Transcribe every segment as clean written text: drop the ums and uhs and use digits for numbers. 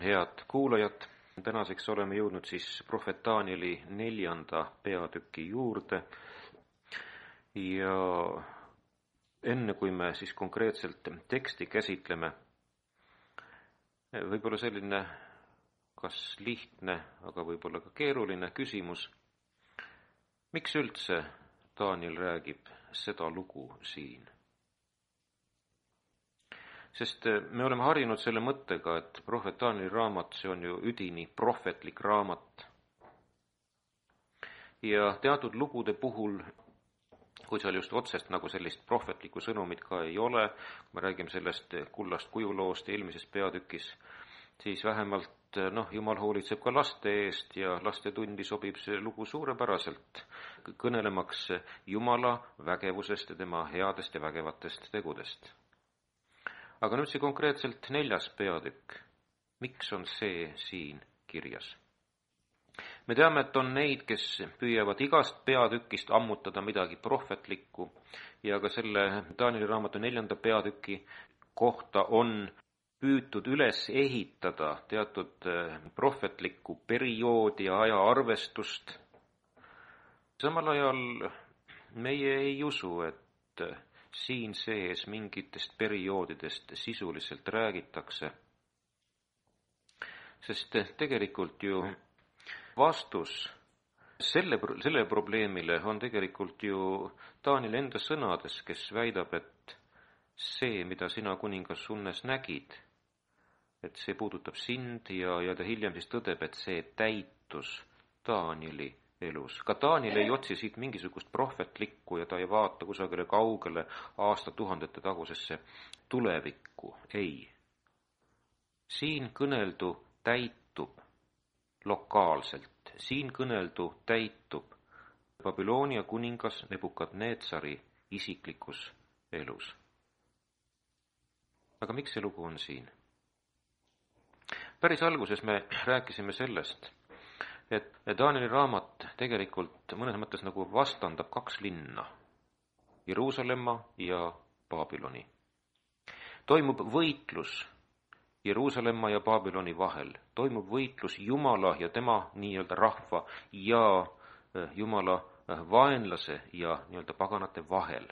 Head kuulajad, tänaseks oleme jõudnud siis prohvet Danieli 4. peatüki juurde ja enne kui me siis konkreetselt teksti käsitleme, võib-olla selline kas lihtne, aga võib-olla ka keeruline küsimus, miks üldse Daniel räägib seda lugu siin? Sest me oleme harjunud selle mõttega, et prohvet Danieli raamat, see on ju üdini prohvetlik raamat. Ja teatud lugude puhul, kui seal just otsest nagu sellist prohvetlikku sõnumit ka ei ole, kui me räägime sellest kullast kujuloost eelmises peatükis, siis vähemalt Jumal hoolitseb ka laste eest ja laste tundi sobib see lugu suurepäraselt, kõnelemaks Jumala vägevusest ja tema headest ja vägevatest tegudest. Aga nüüd see konkreetselt 4. peatükk. Miks on see siin kirjas? Me teame, et on neid, kes püüavad igast peatükist ammutada midagi prohvetlikku ja ka selle Danieli raamatu 4. peatüki kohta on püütud üles ehitada teatud prohvetlikku perioodi ja ajaarvestust. Samal ajal meie ei usu, et siin sees mingitest perioodidest sisuliselt räägitakse, sest tegelikult ju vastus selle probleemile on tegelikult ju Danieli enda sõnades, kes väidab, et see, mida sina kuningas unnes nägid, et see puudutab sind ja ta hiljem siis tõdeb, et see täitus Danieli elus. Ka Daniel ei otsi siit mingisugust prohvetlikku ja ta ei vaata kusagile kaugele aastatuhandete tagusesse tulevikku. Ei. Siin kõneldu täitub lokaalselt. Siin kõneldu täitub Babyloonia kuningas Nebukadnetsari isiklikus elus. Aga miks see lugu on siin? Päris alguses me rääkisime sellest, et Danieli raamat tegelikult mõnes mõttes nagu vastandab 2 linna, Jeruusalemma ja Babyloni. Toimub võitlus Jeruusalemma ja Babyloni vahel, toimub võitlus Jumala ja tema nii-öelda rahva ja Jumala vaenlase ja nii-öelda paganate vahel.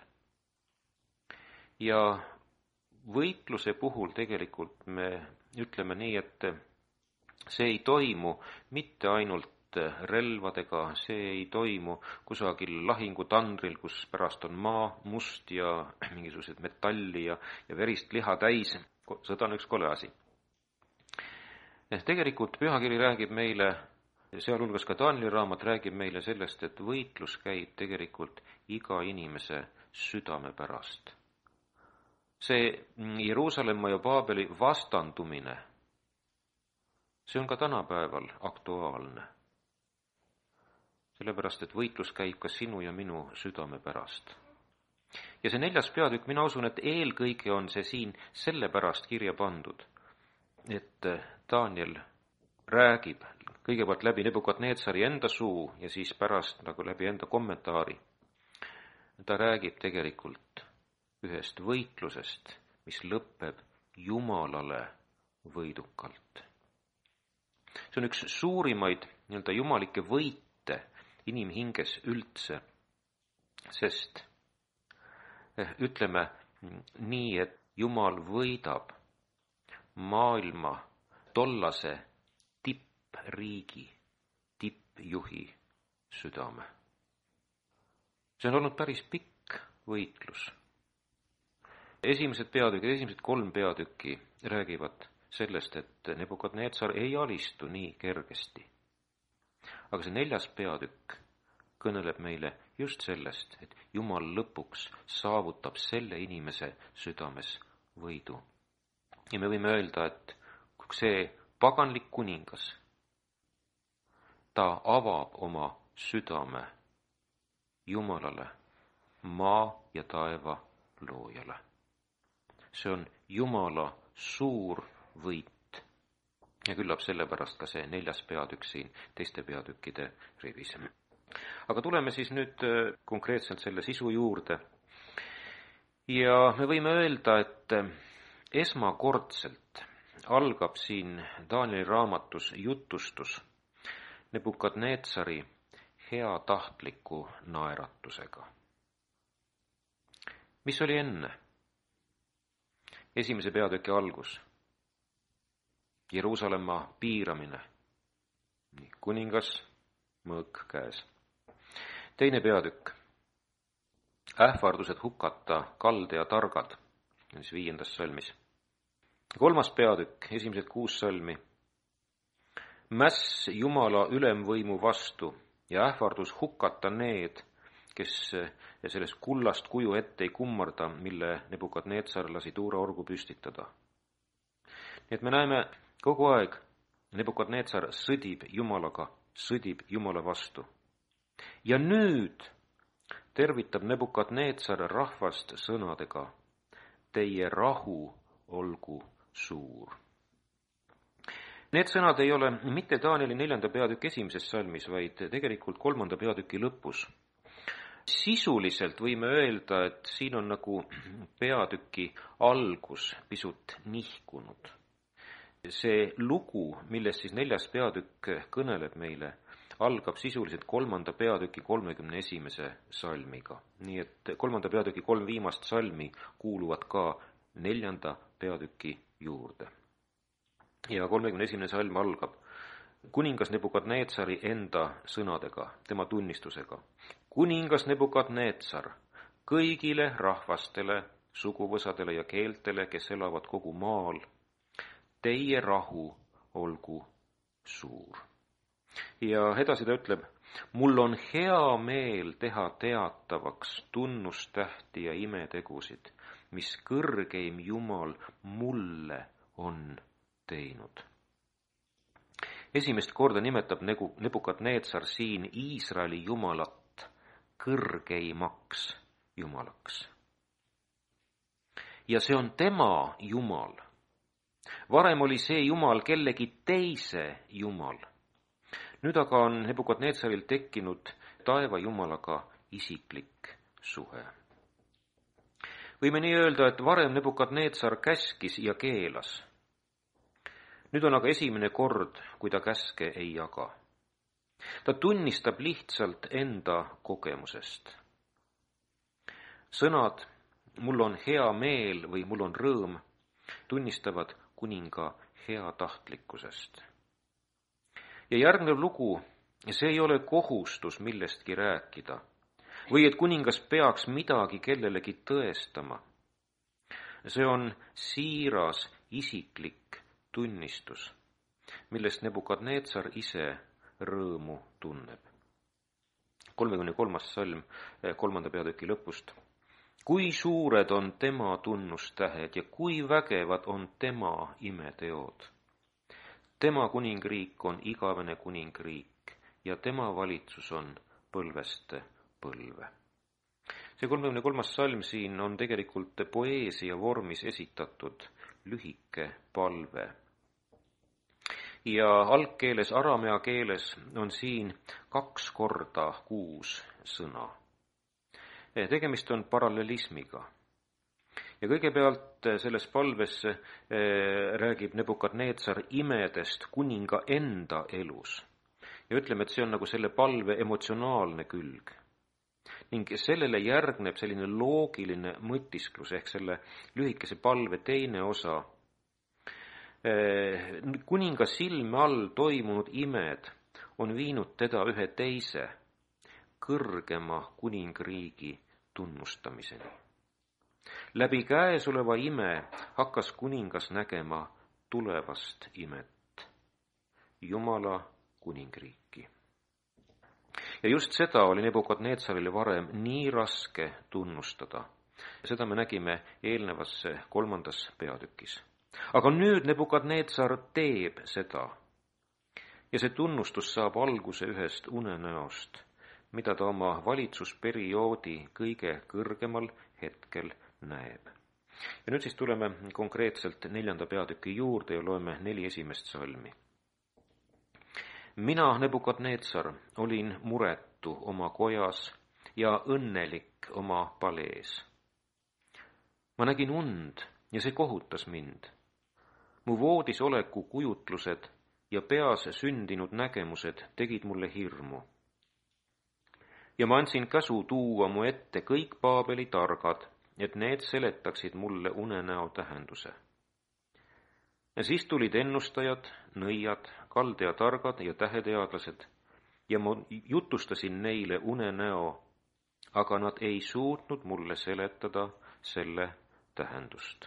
Ja võitluse puhul tegelikult me ütleme nii, et see ei toimu mitte ainult relvadega, see ei toimu kusagil lahingutandril, kus pärast on maa must ja mingisugused metalli ja verist liha täis. Sõda on üks kole asi. Tegelikult pühakiri räägib meile, sealhulgas ka Danieli raamat räägib meile sellest, et võitlus käib tegelikult iga inimese südame pärast. See Jeruusalemma ja Paabeli vastandumine, see on ka tänapäeval aktuaalne. Sellepärast, et võitlus käib ka sinu ja minu südame pärast. Ja see 4. peatükk, mina usun, et eelkõige on see siin sellepärast kirja pandud, et Daniel räägib kõigepealt läbi Nebukadnetsari enda suu ja siis pärast nagu läbi enda kommentaari. Ta räägib tegelikult ühest võitlusest, mis lõpeb Jumalale võidukalt. See on üks suurimaid nii-öelda jumalikke võite inimhinges üldse, sest ütleme nii, et Jumal võidab maailma tollase tippriigi, tippjuhi südame. See on olnud päris pikk võitlus. Esimesed 3 peatükki räägivad sellest, et Nebukadnetsar ei alistu nii kergesti. Aga see 4. peatükk kõneleb meile just sellest, et Jumal lõpuks saavutab selle inimese südames võidu. Ja me võime öelda, et see paganlik kuningas, ta avab oma südame Jumalale, maa ja taeva loojale. See on Jumala suur võit. Ja küllap sellepärast ka see 4. peatükk siin teiste peatükkide rivis. Aga tuleme siis nüüd konkreetselt selle sisu juurde. Ja me võime öelda, et esmakordselt algab siin Danieli raamatus jutustus Nebukadnetsari heatahtliku naeratusega. Mis oli enne? Esimese peatüki algus. Jeruusalemma piiramine. Kuningas, mõõk käes. Teine peatükk. Ähvardused hukata Kaldea targad, 5. salmis. Kolmas peatükk, esimesed 6 salmi. Mäss Jumala ülemvõimu vastu ja ähvardus hukata need, kes sellest kullast kuju ette ei kummarda, mille Nebukadnetsar lasi tuuraorgu püstitada. Nii et me näeme kogu aeg, Nebukadnetsar sõdib Jumalaga, sõdib Jumala vastu. Ja nüüd tervitab Nebukadnetsar rahvast sõnadega: teie rahu olgu suur. Need sõnad ei ole mitte Danieli 4. peatüki 1. salmis, vaid tegelikult 3. peatüki lõpus. Sisuliselt võime öelda, et siin on nagu peatüki algus pisut nihkunud. See lugu, millest siis 4. peatükk kõneleb meile, algab sisuliselt 3. peatüki 31. salmiga. Nii et 3. peatüki 3 viimast salmi kuuluvad ka 4. peatüki juurde. Ja 31. salm algab kuningas Nebukadnetsari enda sõnadega, tema tunnistusega. Kuningas Nebukadnetsar kõigile rahvastele, suguvõsadele ja keeltele, kes elavad kogu maal, teie rahu olgu suur. Ja edasi ta ütleb: mul on hea meel teha teatavaks tunnustähti ja imetegusid, mis kõrgeim Jumal mulle on teinud. Esimest korda nimetab Nebukadnetsar siin Iisraeli Jumalat kõrgeimaks Jumalaks. Ja see on tema Jumal. Varem oli see Jumal kellegi teise Jumal. Nüüd aga on Nebukadnetsaril tekkinud taeva Jumalaga isiklik suhe. Võime nii öelda, et varem Nebukadnetsar käskis ja keelas. Nüüd on aga esimene kord, kui ta käske ei jaga. Ta tunnistab lihtsalt enda kogemusest. Sõnad mul on hea meel või mul on rõõm tunnistavad kuninga heatahtlikkusest. Ja järgnev lugu, see ei ole kohustus millestki rääkida või et kuningas peaks midagi kellelegi tõestama. See on siiras isiklik tunnistus, millest Nebukadnetsar ise rõõmu tunneb. 33. salm 3. peatüki lõpust. Kui suured on tema tunnustähed ja kui vägevad on tema imeteod. Tema kuningriik on igavene kuningriik ja tema valitsus on põlveste põlve. See 33. salm siin on tegelikult poeesia vormis esitatud lühike palve. Ja algkeeles, aramea keeles on siin 2 korda 6 sõna. Tegemist on parallelismiga. Ja kõigepealt selles palves räägib Nebukadnetsar imedest kuninga enda elus. Ja ütleme, et see on nagu selle palve emotsionaalne külg. Ning sellele järgneb selline loogiline mõtisklus ehk selle lühikese palve teine osa. Kuninga silme all toimunud imed on viinud teda ühe teise kõrgema kuningriigi tunnustamiseni. Läbi käesoleva ime hakkas kuningas nägema tulevast imet, Jumala kuningriiki. Ja just seda oli Nebukadnetsarile varem nii raske tunnustada. Seda me nägime eelnevas 3. peatükis. Aga nüüd Nebukadnetsar teeb seda. Ja see tunnustus saab alguse ühest unenäost, mida ta oma valitsusperioodi kõige kõrgemal hetkel näeb. Ja nüüd siis tuleme konkreetselt 4. peatüki juurde ja loeme 4 esimest salmi. Mina, Nebukadnetsar, olin muretu oma kojas ja õnnelik oma palees. Ma nägin und ja see kohutas mind. mu voodis oleku kujutlused ja peas sündinud nägemused tegid mulle hirmu. Ja ma andsin käsu tuua mu ette kõik Paabeli targad, et need seletaksid mulle unenäo tähenduse. Ja siis tulid ennustajad, nõiad, kaldea targad ja täheteadlased ja ma jutustasin neile unenäo, aga nad ei suutnud mulle seletada selle tähendust.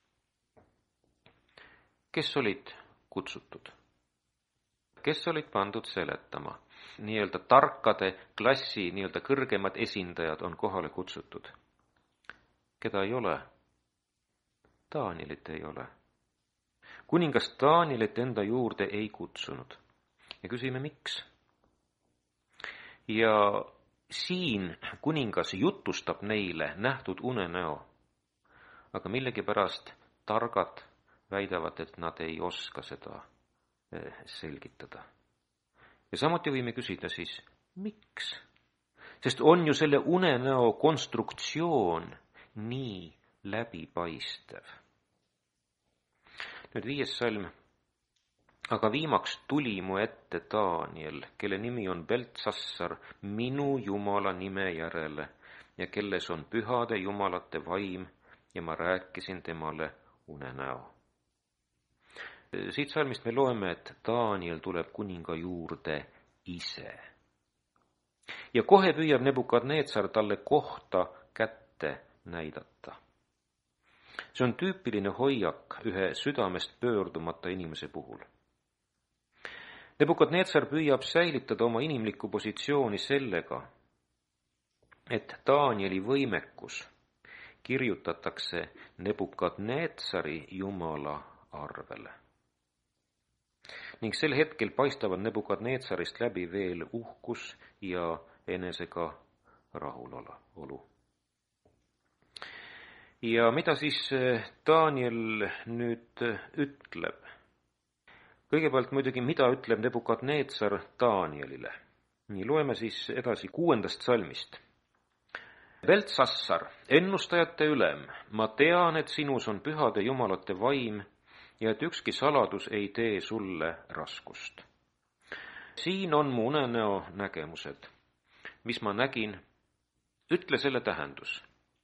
Kes olid kutsutud? Kes olid pandud seletama? Nii-öelda tarkade klassi nii-öelda kõrgemad esindajad on kohale kutsutud. Keda ei ole? Daanielit ei ole. Kuningas Daanielit enda juurde ei kutsunud. Ja küsime, miks? Ja siin kuningas jutustab neile nähtud unenäo, aga millegipärast targad väidavad, et nad ei oska seda selgitada. Ja samuti võime küsida siis, miks? Sest on ju selle unenäo konstruktsioon nii läbipaistev. Nüüd 5. salm. Aga viimaks tuli mu ette Daaniel, kelle nimi on Beltsassar, minu Jumala nime järele ja kelles on pühade jumalate vaim ja ma rääkisin temale unenäo. Siit salmist me loeme, et Daaniel tuleb kuninga juurde ise. Ja kohe püüab Nebukadnetsar talle kohta kätte näidata. See on tüüpiline hoiak ühe südamest pöördumata inimese puhul. Nebukadnetsar püüab säilitada oma inimlikku positsiooni sellega, et Daanieli võimekus kirjutatakse Nebukadnetsari jumala arvele. Ning sel hetkel paistavad Nebukadnetsarist läbi veel uhkus ja enesega rahulolu. Ja mida siis Daaniel nüüd ütleb? Kõigepealt muidugi, mida ütleb Nebukadnetsar Daanielile? Nii, loeme siis edasi 6. salmist. Beltsassar, ennustajate ülem, ma tean, et sinus on pühade jumalate vaim ja et ükski saladus ei tee sulle raskust. Siin on mu unenäo nägemused, mis ma nägin, ütle selle tähendus.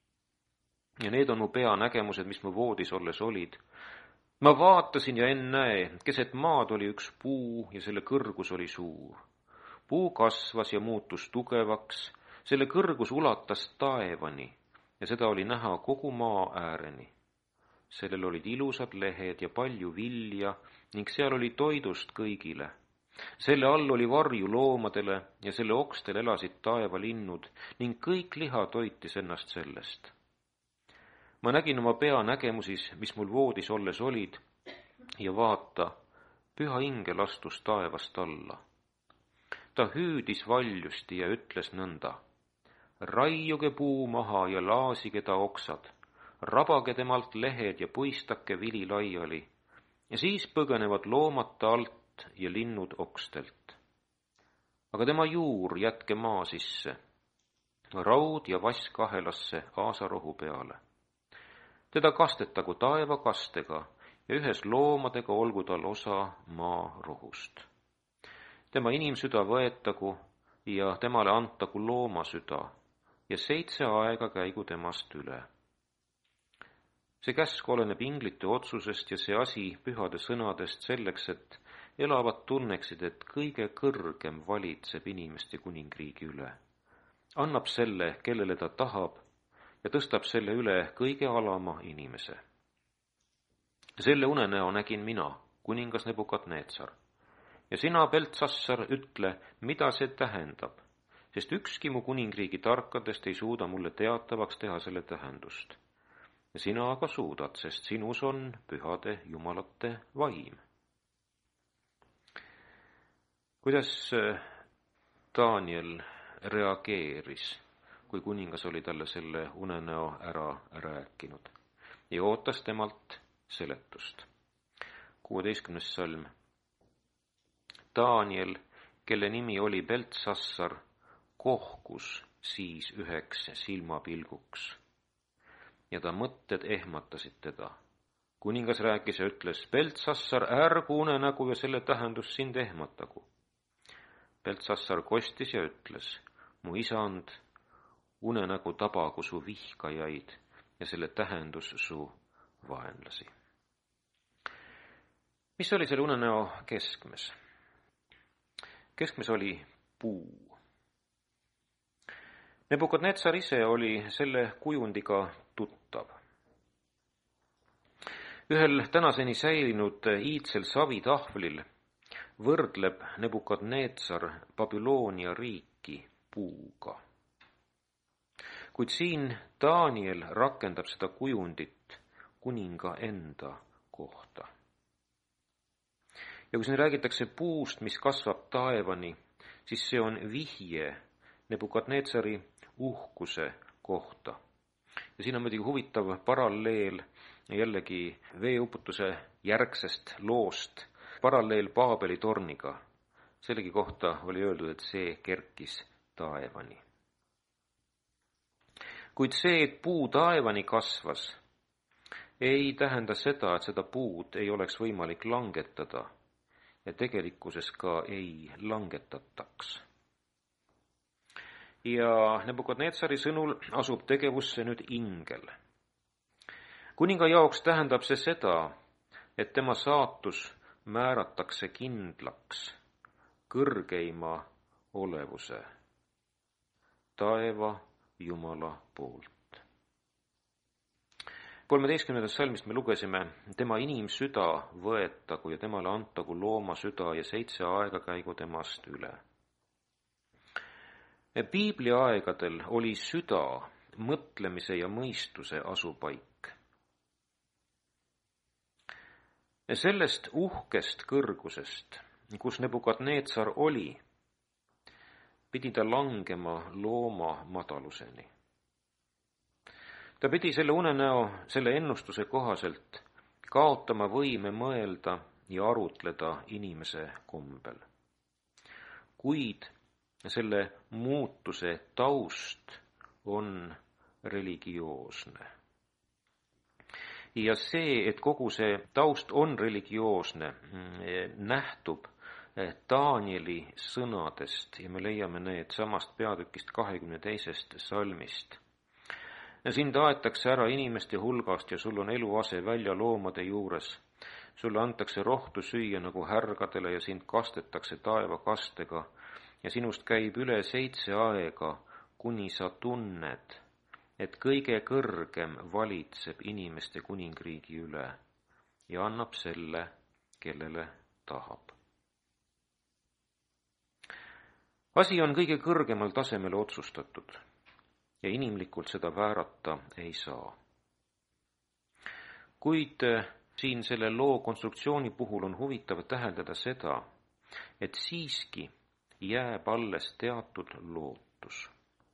Ja need on mu peanägemused, mis mu voodis olles olid. Ma vaatasin ja ennäe, keset maad oli üks puu ja selle kõrgus oli suur. Puu kasvas ja muutus tugevaks, selle kõrgus ulatas taevani ja seda oli näha kogu maa ääreni. Sellel olid ilusad lehed ja palju vilja ning seal oli toidust kõigile. Selle all oli varju loomadele ja selle okstel elasid taevalinnud ning kõik liha toitis ennast sellest. Ma nägin oma peanägemusis, mis mul voodis olles olid, ja vaata, püha ingel astus taevast alla. Ta hüüdis valjusti ja ütles nõnda, raiuge puu maha ja laasige ta oksad, rabage temalt lehed ja puistake vili laiali, ja siis põgenevad loomad ta alt ja linnud okstelt. Aga tema juur jätke maa sisse, raud ja vask ahelasse aasarohu peale. Teda kastetagu taevakastega ja ühes loomadega olgu tal osa maa rohust. Tema inimsüda võetagu ja temale antagu loomasüda ja 7 aega käigu temast üle. See käsk oleneb inglite otsusest ja see asi pühade sõnadest selleks, et elavad tunneksid, et kõige kõrgem valitseb inimeste kuningriigi üle. Annab selle, kellele ta tahab, ja tõstab selle üle kõige alama inimese. Selle unenäo nägin mina, kuningas Nebukadnetsar. Ja sina, Beltsassar, ütle, mida see tähendab, sest ükski mu kuningriigi tarkadest ei suuda mulle teatavaks teha selle tähendust. Ja sina aga suudad, sest sinus on pühade jumalate vaim. Kuidas Daaniel reageeris, kui kuningas oli talle selle unenäo ära rääkinud ja ootas temalt seletust? 16. salm. Daaniel, kelle nimi oli Beltsassar, kohkus siis üheks silmapilguks ja ta mõtted ehmatasid teda kuningas rääkis ja ütles, Beltsassar, ärgu unenägu ja selle tähendus sind ehmatagu. Beltsassar kostis ja ütles, mu isand, unenägu tabagu su vihkajaid ja selle tähendus su vaenlasi. Mis oli selle unenäo keskmes? Keskmes oli puu. Nebukadnetsar ise oli selle kujundiga tuttav. Ühel tänaseni säilinud iidsel savitahvlil võrdleb Nebukadnetsar Babyloonia riiki puuga. Kuid siin Daniel rakendab seda kujundit kuninga enda kohta. Ja kui siin räägitakse puust, mis kasvab taevani, siis see on vihje Nebukadnetsari uhkuse kohta. Ja siin on muidugi huvitav paralleel jällegi veeuputuse järgsest loost, paralleel Paabeli torniga. Sellegi kohta oli öeldud, et see kerkis taevani. Kuid see, et puu taevani kasvas, ei tähenda seda, et seda puud ei oleks võimalik langetada ja tegelikkuses ka ei langetataks. Ja Nebukadnetsari sõnul asub tegevusse nüüd ingel. Kuninga jaoks tähendab see seda, et tema saatus määratakse kindlaks kõrgeima olevuse, taeva Jumala poolt. 13. salmist me lugesime, tema inimsüda võetagu ja temale antagu looma süda ja 7 aega käigu temast üle. Piibli aegadel oli süda mõtlemise ja mõistuse asupaik. Sellest uhkest kõrgusest, kus Nebukadnetsar oli, pidi ta langema looma madaluseni. Ta pidi selle unenäo, selle ennustuse kohaselt kaotama võime mõelda ja arutleda inimese kombel. Kuid selle muutuse taust on religioosne. Ja see, et kogu see taust on religioosne, nähtub Danieli sõnadest ja me leiame need samast peatükist 22. salmist. Sind aetakse ära inimeste hulgast ja sul on eluase välja loomade juures. Sulle antakse rohtu süüa nagu härgadele ja sind kastetakse taevakastega ja sinust käib üle 7 aega, kuni sa tunned, et kõige kõrgem valitseb inimeste kuningriigi üle ja annab selle, kellele tahab. Asi on kõige kõrgemal tasemel otsustatud ja inimlikult seda väärata ei saa. Kuid siin selle loo konstruktsiooni puhul on huvitav täheldada seda, et siiski jääb alles teatud lootus.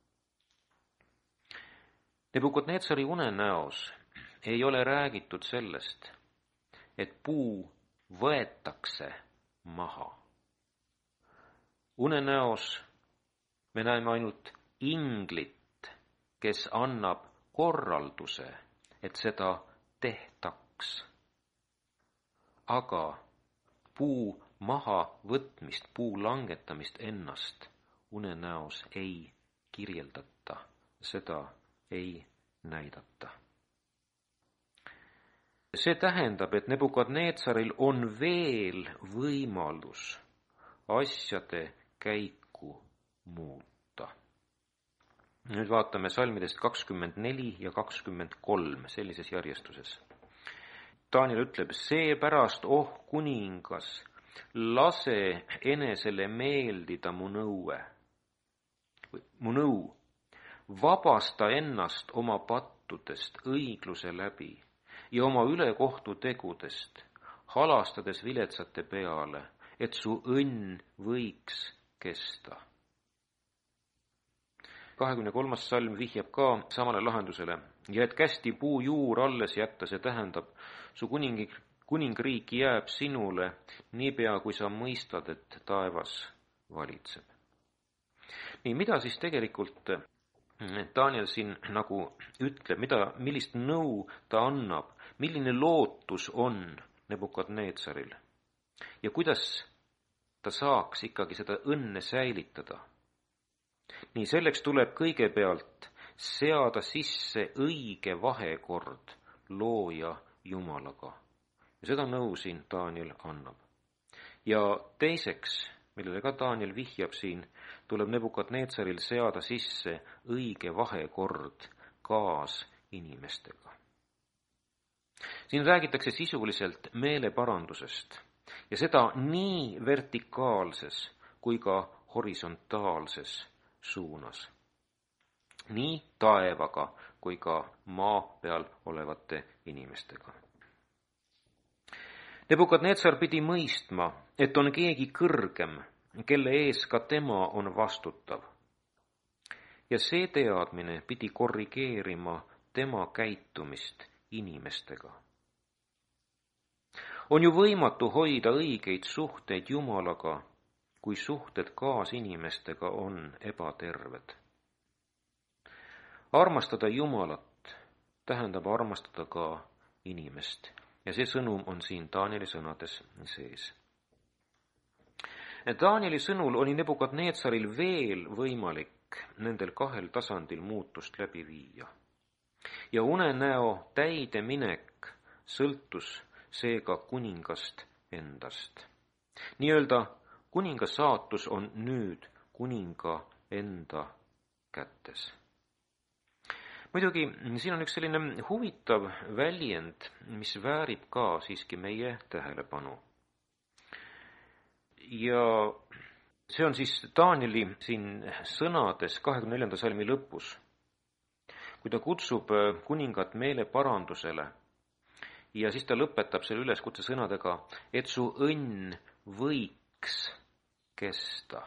Nebukadnetsari unenäos ei ole räägitud sellest, et puu võetakse maha. Unenäos me näeme ainult inglit, kes annab korralduse, et seda tehtaks. Aga puu maha võtmist, puu langetamist ennast unenäos ei kirjeldata, seda ei näidata. See tähendab, et Nebukadnetsaril on veel võimalus asjade käiku muuta. Nüüd vaatame salmidest 24 ja 23 sellises järjestuses. Daniel ütleb, seepärast, kuningas, lase enesele meeldida mu nõu, vabasta ennast oma pattudest õigluse läbi ja oma ülekohtu tegudest, halastades viletsate peale, et su õnn võiks kesta. 23. salm vihjab ka samale lahendusele ja et kästi puu juur alles jätta, see tähendab, su kuningriik jääb sinule niipea, kui sa mõistad, et taevas valitseb. Nii, mida siis tegelikult Daniel siin nagu ütleb, millist nõu ta annab, milline lootus on Nebukadneetsaril ja kuidas ta saaks ikkagi seda õnne säilitada. Nii selleks tuleb kõigepealt seada sisse õige vahekord looja Jumalaga. Ja seda nõu siin Daniel annab. Ja teiseks, millele ka Daniel vihjab siin, tuleb Nebukadneetsaril seada sisse õige vahekord kaasinimestega. Siin räägitakse sisuliselt meeleparandusest ja seda nii vertikaalses kui ka horisontaalses suunas. Nii taevaga kui ka maa peal olevate inimestega. Nebukadnetsar pidi mõistma, et on keegi kõrgem, kelle ees ka tema on vastutav. Ja see teadmine pidi korrigeerima tema käitumist inimestega. On ju võimatu hoida õigeid suhteid Jumalaga, kui suhted kaasinimestega on ebaterved. Armastada Jumalat tähendab armastada ka inimest ja see sõnum on siin Danieli sõnades sees. Danieli sõnul oli Nebukadnetsaril veel võimalik nendel kahel tasandil muutust läbi viia. Ja unenäo täideminek sõltus seega kuningast endast. Nii-öelda kuninga saatus on nüüd kuninga enda kätes. Muidugi, siin on üks selline huvitav väljend, mis väärib ka siiski meie tähelepanu. Ja see on siis Danieli siin sõnades 24. salmi lõpus, kui ta kutsub kuningat meeleparandusele ja siis ta lõpetab selle üleskutse sõnadega, et su õnn võiks kesta.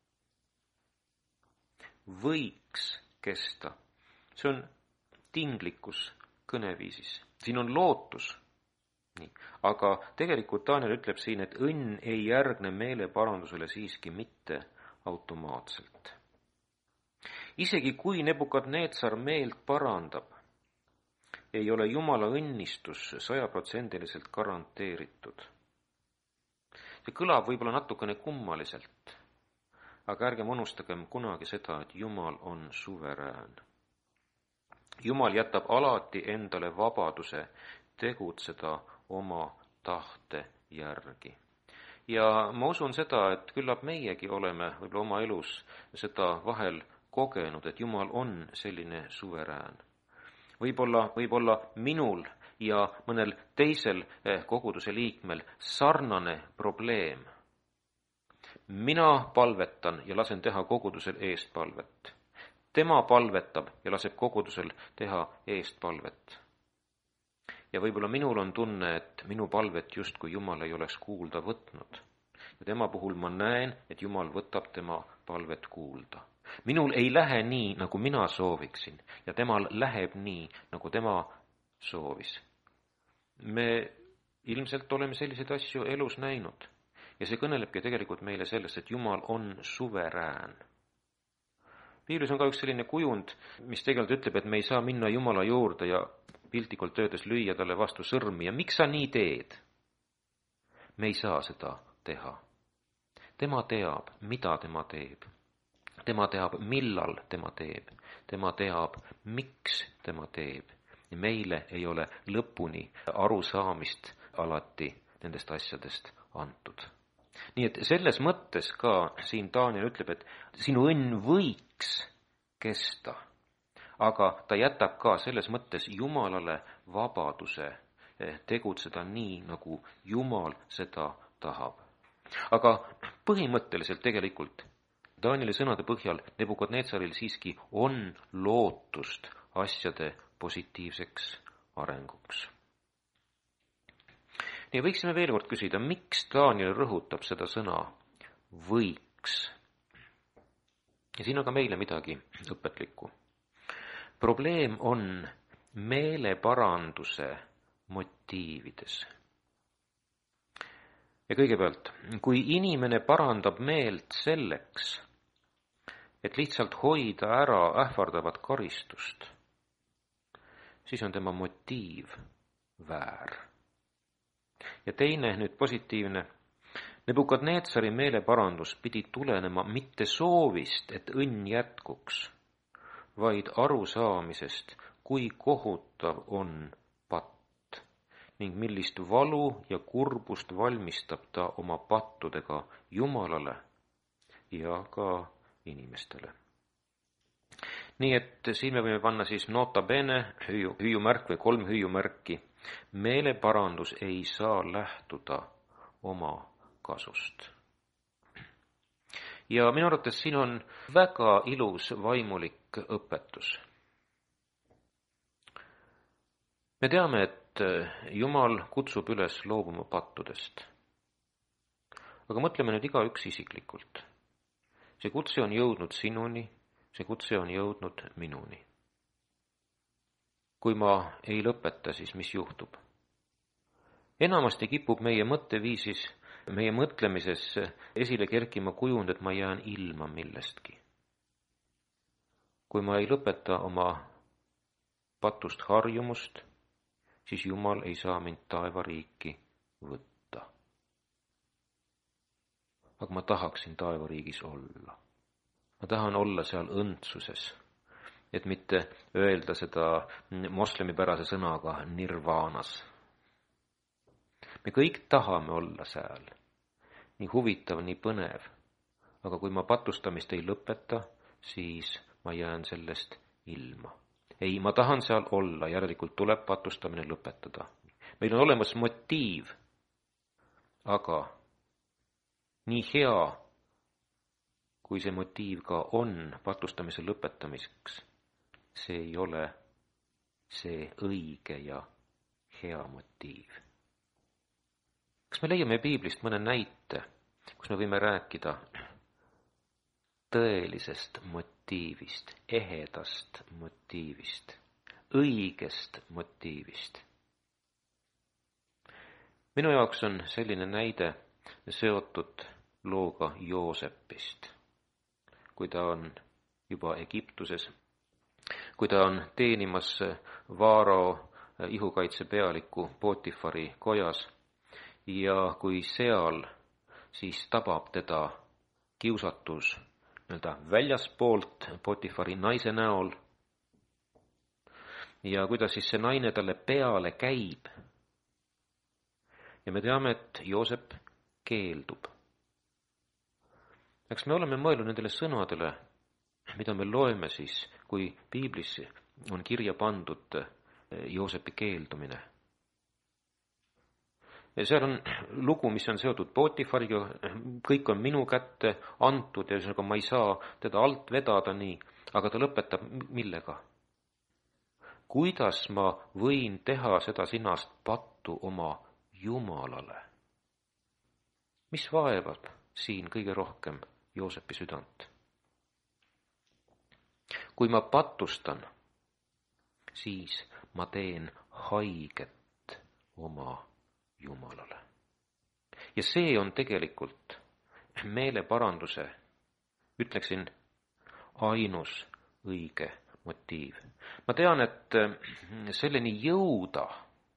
Võiks kesta. See on tinglikkus kõneviisis. Siin on lootus. Nii. Aga tegelikult Daniel ütleb siin, et õnn ei järgne meeleparandusele siiski mitte automaatselt. Isegi kui Nebukadnetsar meelt parandab, ei ole Jumala õnnistus 100% garanteeritud. See kõlab võib-olla natukene kummaliselt, aga ärgem unustagem kunagi seda, et Jumal on suverään. Jumal jätab alati endale vabaduse tegutseda oma tahte järgi. Ja ma usun seda, et küllap meiegi oleme võib-olla oma elus seda vahel kogenud, et Jumal on selline suverään. Võib-olla minul ja mõnel teisel koguduse liikmel sarnane probleem. Mina palvetan ja lasen teha kogudusel eestpalvet. Tema palvetab ja laseb kogudusel teha eestpalvet. Ja võib-olla minul on tunne, et minu palvet justkui Jumal ei oleks kuulda võtnud. Ja tema puhul ma näen, et Jumal võtab tema palvet kuulda. Minul ei lähe nii, nagu mina sooviksin, ja temal läheb nii, nagu tema soovis. Me ilmselt oleme selliseid asju elus näinud. Ja see kõnelebki tegelikult meile sellest, et Jumal on suverään. Piiblis on ka üks selline kujund, mis tegelikult ütleb, et me ei saa minna Jumala juurde ja piltlikult öeldes lüüa talle vastu sõrmi. Ja miks sa nii teed? Me ei saa seda teha. Tema teab, mida tema teeb. Tema teab, millal tema teeb. Tema teab, miks tema teeb. Ja meile ei ole lõpuni arusaamist alati nendest asjadest antud. Nii et selles mõttes ka siin Daniel ütleb, et sinu õnn võiks kesta, aga ta jätab ka selles mõttes Jumalale vabaduse tegutseda nii, nagu Jumal seda tahab. Aga põhimõtteliselt tegelikult Danieli sõnade põhjal Nebukadnetsaril siiski on lootust asjade positiivseks arenguks. Ja võiksime veel kord küsida, miks Daniel rõhutab seda sõna võiks? Ja siin on ka meile midagi õpetlikku. Probleem on meeleparanduse motiivides. Ja kõigepealt, kui inimene parandab meelt selleks, et lihtsalt hoida ära ähvardavat karistust, siis on tema motiiv väär. Ja teine, nüüd positiivne, Nebukadnetsari meeleparandus pidi tulenema mitte soovist, et õnn jätkuks, vaid arusaamisest, kui kohutav on patt ning millist valu ja kurbust valmistab ta oma pattudega Jumalale ja ka inimestele. Nii et siin me võime panna siis nota bene hüüumärk või 3 hüüumärki. Meeleparandus ei saa lähtuda oma kasust. Ja minu arvates siin on väga ilus vaimulik õpetus. Me teame, et Jumal kutsub üles loobuma pattudest. Aga mõtleme nüüd igaüks isiklikult. See kutse on jõudnud sinuni, see kutse on jõudnud minuni. Kui ma ei lõpeta, siis mis juhtub? Enamasti kipub meie mõtteviisis, meie mõtlemises esile kerkima kujund, et ma jään ilma millestki. Kui ma ei lõpeta oma patust harjumust, siis Jumal ei saa mind taevariiki võtta. Aga ma tahaksin taevariigis olla. Ma tahan olla seal õndsuses, et mitte öelda seda moslemipärase sõnaga nirvaanas. Me kõik tahame olla seal. Nii huvitav, nii põnev. Aga kui ma patustamist ei lõpeta, siis ma jään sellest ilma. Ei, ma tahan seal olla, järelikult tuleb patustamine lõpetada. Meil on olemas motiiv, aga nii hea, kui see motiiv ka on patustamise lõpetamiseks, see ei ole see õige ja hea motiiv. Kas me leiame Piiblist mõne näite, kus me võime rääkida tõelisest motiivist, ehedast motiivist, õigest motiivist? Minu jaoks on selline näide seotud looga Joosepist, kui ta on juba Egiptuses, kui ta on teenimas Vaarao ihukaitse pealiku Potifari kojas ja kui seal siis tabab teda kiusatus väljaspoolt Potifari naise näol ja kuidas siis see naine talle peale käib. Ja me teame, et Joosep keeldub. Eks me oleme mõelnud nendele sõnadele, mida me loeme siis, kui Piiblis on kirja pandud Joosepi keeldumine. Ja seal on lugu, mis on seotud Potifariga, kõik on minu kätte antud ja ma ei saa teda alt vedada nii, aga ta lõpetab millega? Kuidas ma võin teha seda sinast pattu oma Jumalale? Mis vaevab siin kõige rohkem Joosepi südant? Kui ma patustan, siis ma teen haiget oma Jumalale. Ja see on tegelikult meeleparanduse, ütleksin, ainus õige motiiv. Ma tean, et selleni jõuda,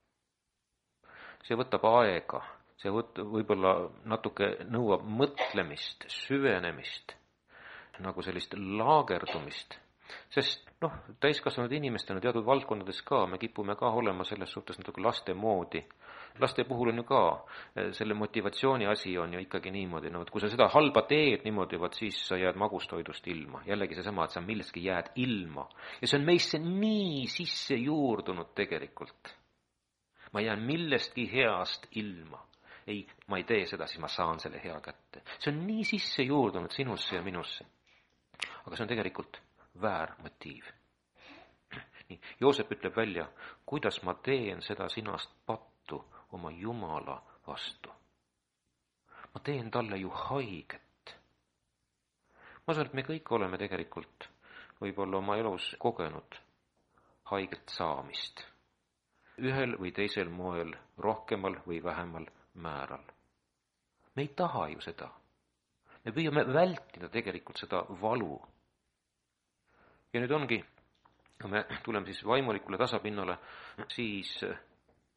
see võtab aega, see võib-olla natuke nõuab mõtlemist, süvenemist, nagu sellist laagerdumist. Sest täiskasvanud inimestena teatud valdkondades ka, me kipume ka olema selles suhtes natuke laste moodi. Laste puhul on ju ka, selle motivatsiooni asi on ju ikkagi niimoodi, et kui sa seda halba teed niimoodi, siis sa jääd magustoidust ilma. Jällegi seesama, et sa millestki jääd ilma. Ja see on meisse nii sisse juurdunud tegelikult. Ma jään millestki heast ilma. Ei, ma ei tee seda, siis ma saan selle hea kätte. See on nii sisse juurdunud sinusse ja minusse. Aga see on tegelikult väär motiiv. Nii, Joosep ütleb välja, kuidas ma teen seda sinast pattu oma Jumala vastu. Ma teen talle ju haiget. Ma usun, et me kõik oleme tegelikult võib-olla oma elus kogenud haiget saamist. Ühel või teisel moel, rohkemal või vähemal määral. Me ei taha ju seda. Me püüame vältida tegelikult seda valu. Ja nüüd ongi, kui me tuleme siis vaimulikule tasapinnale, siis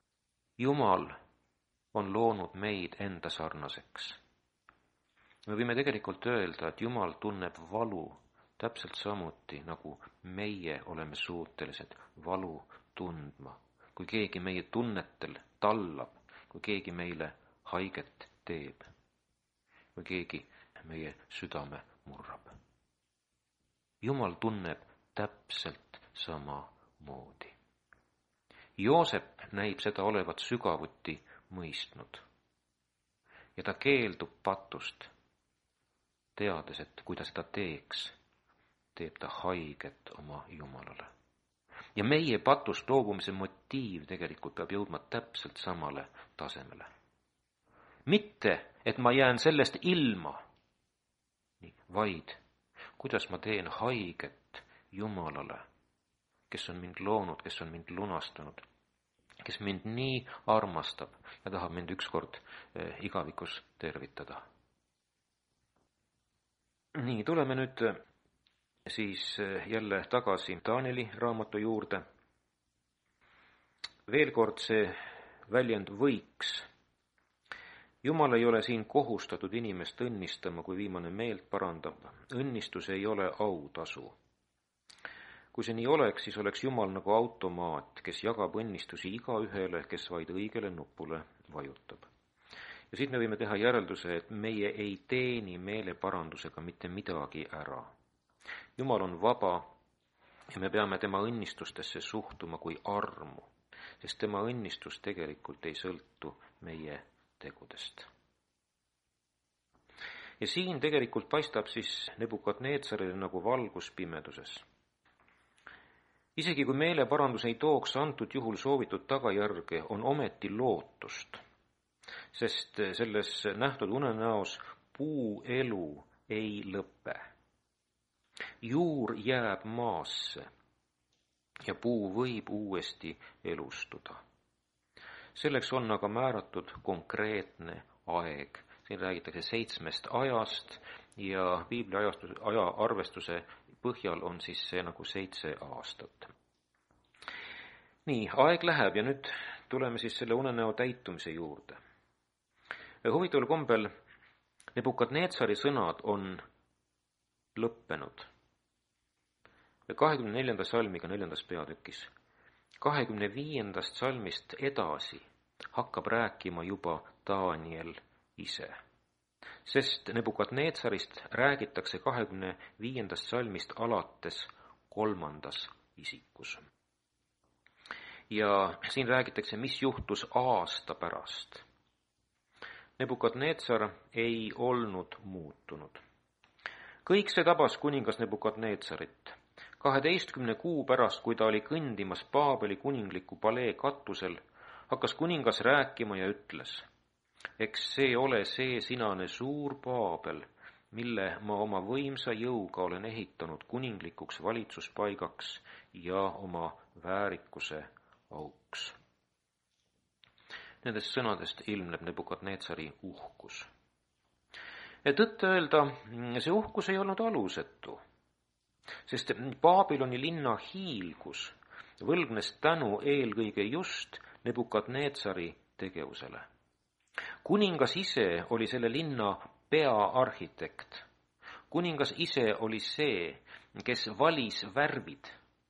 Jumal on loonud meid enda sarnaseks. Me võime tegelikult öelda, et Jumal tunneb valu täpselt samuti, nagu meie oleme suutelised valu tundma. Kui keegi meie tunnetel tallab, kui keegi meile haiget teeb, kui keegi meie südame murrab. Jumal tunneb täpselt samamoodi. Joosep näib seda olevat sügavuti mõistnud ja ta keeldub patust, teades, et kui ta seda teeks, teeb ta haiget oma Jumalale. Ja meie patust loobumise motiiv tegelikult peab jõudma täpselt samale tasemele. Mitte, et ma jään sellest ilma, vaid kuidas ma teen haiget Jumalale, kes on mind loonud, kes on mind lunastanud, kes mind nii armastab ja tahab mind ükskord igavikus tervitada. Nii, tuleme nüüd siis jälle tagasi Danieli raamatu juurde. Veel kord see väljend võiks. Jumal ei ole siin kohustatud inimest õnnistama, kui viimane meelt parandab. Õnnistus ei ole autasu. Kui see nii oleks, siis oleks Jumal nagu automaat, kes jagab õnnistusi igaühele, kes vaid õigele nupule vajutab. Ja siit me võime teha järelduse, et meie ei teeni meeleparandusega mitte midagi ära. Jumal on vaba ja me peame tema õnnistustesse suhtuma kui armu, sest tema õnnistus tegelikult ei sõltu meie tegudest. Ja siin tegelikult paistab siis Nebukadneetsarile nagu valgus pimeduses. Isegi kui meeleparandus ei tooks antud juhul soovitud tagajärge, on ometi lootust, sest selles nähtud unenäos puu elu ei lõpe. Juur jääb maasse ja puu võib uuesti elustuda. Selleks on aga määratud konkreetne aeg. Siin räägitakse 7 ajast ja piibli ajaarvestuse põhjal on siis see nagu 7 aastat. Nii, aeg läheb ja nüüd tuleme siis selle unenäo täitumise juurde. Huvitaval kombel Nebukadneetsari sõnad on lõppenud. 24. salmiga 4. peatükis. 25. salmist edasi hakkab rääkima juba Daniel ise. Sest Nebukadneetsarist räägitakse 25. salmist alates 3. isikus. Ja siin räägitakse, mis juhtus aasta pärast. Nebukadneetsar ei olnud muutunud. Kõik see tabas kuningas Nebukadneetsarit. 12 kuu pärast, kui ta oli kõndimas Paabeli kuningliku palee katusel, hakkas kuningas rääkima ja ütles: eks see ole see sinane suur Paabel, mille ma oma võimsa jõuga olen ehitanud kuninglikuks valitsuspaigaks ja oma väärikuse auks. Nendest sõnadest ilmneb Nebukadneetsari uhkus. Tõtt öelda, see uhkus ei olnud alusetu, sest Baabiloni linna hiilgus võlgnes tänu eelkõige just Nebukadneetsari tegevusele. Kuningas ise oli selle linna peaarhitekt. Kuningas ise oli see, kes valis värvid.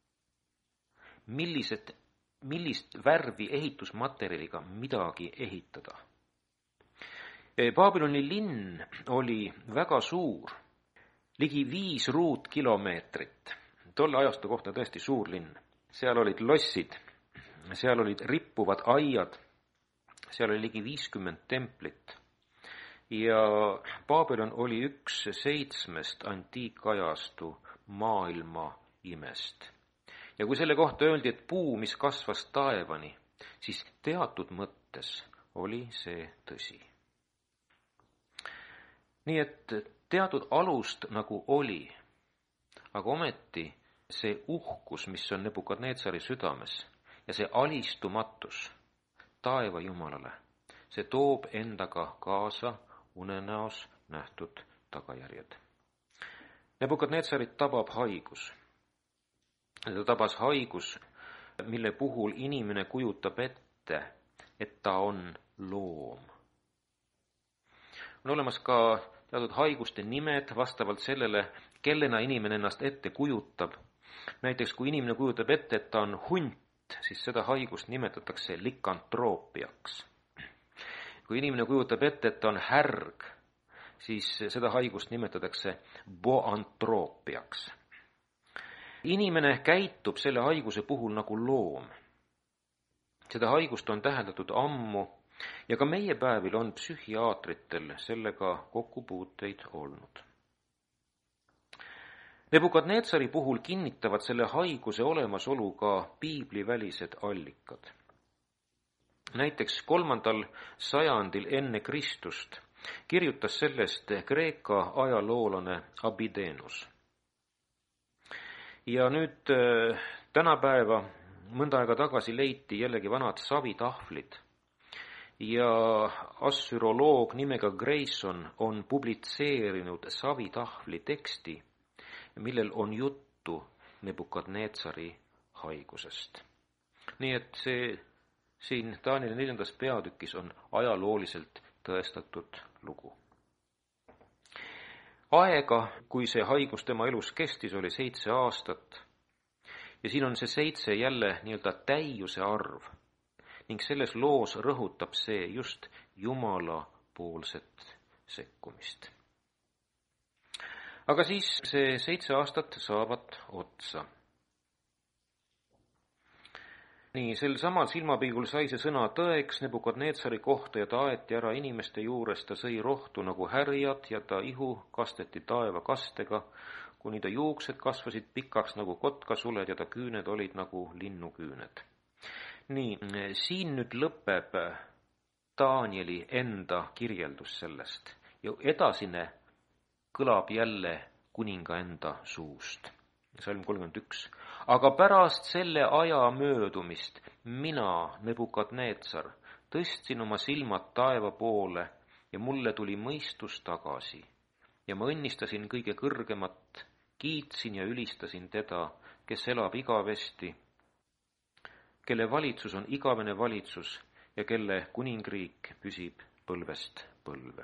Millist värvi ehitusmaterjaliga midagi ehitada. Baabiloni linn oli väga suur, ligi 5 ruutkilomeetrit. Tolle ajastu kohta tõesti suur linn. Seal olid lossid, seal olid rippuvad aiad, seal oli ligi 50 templit. Ja Baabilon oli üks 7 antiikajastu maailma imest. Ja kui selle kohta öeldi, et puu, mis kasvas taevani, siis teatud mõttes oli see tõsi. Nii et teatud alust nagu oli, aga ometi see uhkus, mis on Nebukadneetsari südames ja see alistumatus taeva Jumalale, see toob endaga kaasa unenäos nähtud tagajärjed. Nebukadneetsarit tabab haigus. Ta tabas haigus, mille puhul inimene kujutab ette, et ta on loom. On olemas ka teatud haiguste nimed vastavalt sellele, kellena inimene ennast ette kujutab. Näiteks kui inimene kujutab ette, et ta on hunt, siis seda haigust nimetatakse likantroopiaks. Kui inimene kujutab ette, et ta on härg, siis seda haigust nimetatakse boantroopiaks. Inimene käitub selle haiguse puhul nagu loom. Seda haigust on täheldatud ammu ja ka meie päevil on psühhiaatritel sellega kokkupuuteid olnud. Nebukadnetsari puhul kinnitavad selle haiguse olemasolu ka piiblivälised allikad. Näiteks 3. sajandil enne Kristust kirjutas sellest Kreeka ajaloolane Abidenus. Ja nüüd tänapäeva mõnda aega tagasi leiti jällegi vanad savitahvlid ja assüroloog nimega Grayson on publitseerinud savitahvli teksti, millel on juttu Nebukadnetsari haigusest. Nii et see siin Danieli 4. peatükis on ajalooliselt tõestatud lugu. Aega, kui see haigus tema elus kestis, oli 7 aastat ja siin on see 7 jälle nii-öelda täiuse arv ning selles loos rõhutab see just Jumala poolset sekkumist. Aga siis see 7 aastat saavad otsa. Nii, sel samal silmapilgul sai see sõna tõeks Nebukadnetsari kohta ja ta aeti ära inimeste juures, ta sõi rohtu nagu härjad ja ta ihu kasteti taeva kastega, kuni ta juuksed kasvasid pikaks nagu kotkasuled ja ta küüned olid nagu linnuküüned. Nii, siin nüüd lõpeb Danieli enda kirjeldus sellest ja edasine kõlab jälle kuninga enda suust. Salm 31. Aga pärast selle aja möödumist mina, Nebukadnetsar, tõstsin oma silmad taeva poole ja mulle tuli mõistus tagasi. Ja ma õnnistasin kõige kõrgemat, kiitsin ja ülistasin teda, kes elab igavesti, kelle valitsus on igavene valitsus ja kelle kuningriik püsib põlvest põlve.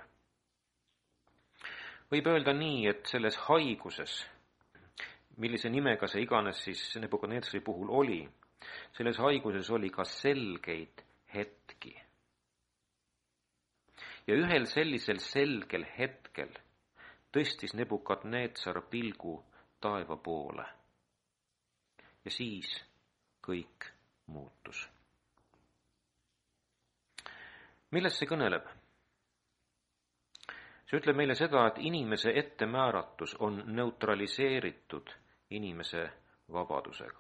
Võib öelda nii, et selles haiguses, millise nimega see iganes siis Nebukadnetsari puhul oli, selles haiguses oli ka selgeid hetki. Ja ühel sellisel selgel hetkel tõstis Nebukadnetsar pilgu taeva poole. Ja siis kõik muutus. Millest see kõneleb? See ütleb meile seda, et inimese ettemääratus on neutraliseeritud inimese vabadusega.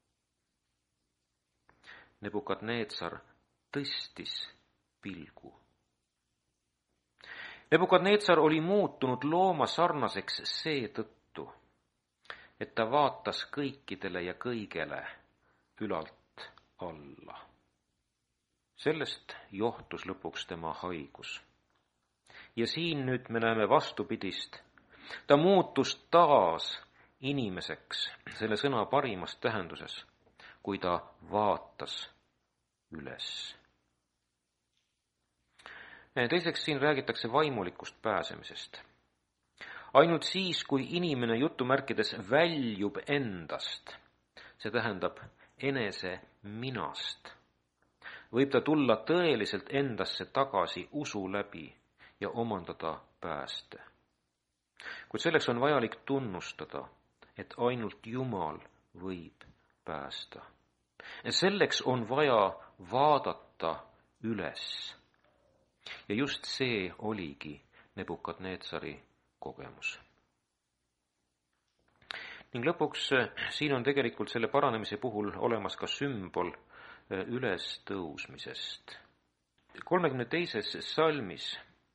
Nebukadnetsar tõstis pilgu. Nebukadnetsar oli muutunud looma sarnaseks seetõttu, et ta vaatas kõikidele ja kõigele ülalt alla. Sellest johtus lõpuks tema haigus. Ja siin nüüd me näeme vastupidist. Ta muutus taas inimeseks selle sõna parimas tähenduses, kui ta vaatas üles. Teiseks siin räägitakse vaimulikust pääsemisest. Ainult siis, kui inimene jutumärkides väljub endast, see tähendab enese minast, võib ta tulla tõeliselt endasse tagasi usu läbi ja omandada pääste. Kuid selleks on vajalik tunnustada, et ainult Jumal võib päästa. Selleks on vaja vaadata üles. Ja just see oligi Nebukadnetsari kogemus. Ning lõpuks siin on tegelikult selle paranemise puhul olemas ka sümbol ülestõusmisest. 32. salmis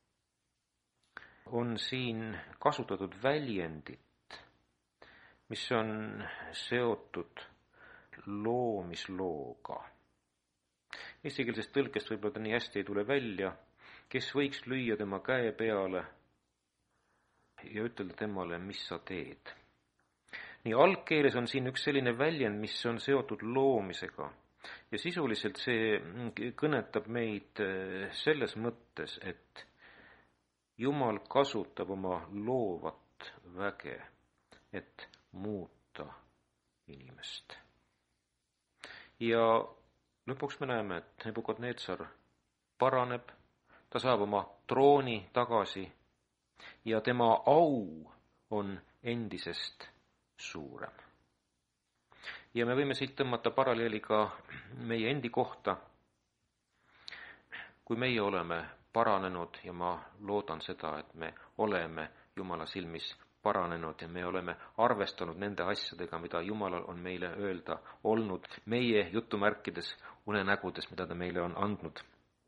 on siin kasutatud väljendit, mis on seotud loomislooga. Eestikeelsest tõlkest võib-olla ta nii hästi ei tule välja, kes võiks lüüa tema käe peale ja ütelda temale, mis sa teed. Nii algkeeles on siin üks selline väljend, mis on seotud loomisega ja sisuliselt see kõnetab meid selles mõttes, et Jumal kasutab oma loovat väge, et muuta inimest. Ja lõpuks me näeme, et Nebukadnetsar paraneb, ta saab oma trooni tagasi ja tema au on endisest suurem. Ja me võime siit tõmmata paralleeli ka meie endi kohta. Kui meie oleme paranenud ja ma loodan seda, et me oleme Jumala silmis paranenud ja me oleme arvestanud nende asjadega, mida Jumalal on meile öelda olnud, meie jutumärkides unenägudes, mida ta meile on andnud,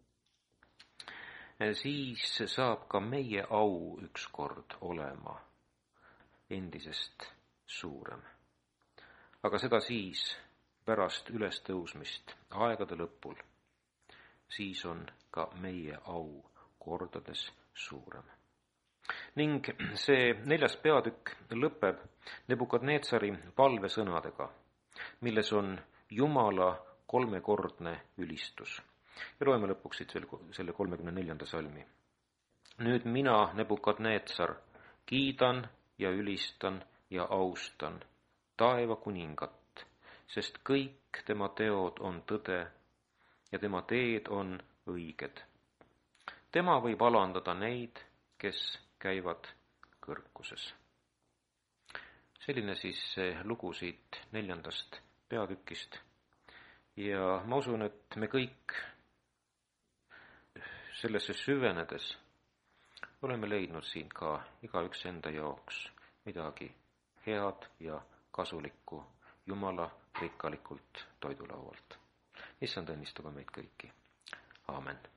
siis saab ka meie au ükskord olema endisest suurem. Aga seda siis pärast ülestõusmist aegade lõpul, siis on ka meie au kordades suurem. Ning see 4. peatükk lõpeb Nebukadnetsari palvesõnadega, milles on Jumala 3-kordne ülistus. Ja loeme lõpuks siit selle 34. salmi. Nüüd mina, Nebukadnetsar, kiidan ja ülistan ja austan taeva kuningat, sest kõik tema teod on tõde ja tema teed on õiged. Tema võib alandada neid, kes käivad kõrkuses. Selline siis see lugu siit 4. peatükist. Ja ma usun, et me kõik sellesse süvenedes oleme leidnud siin ka igaüks enda jaoks midagi head ja kasulikku Jumala rikkalikult toidulaualt. Issand õnnistagu meid kõiki. Aamen.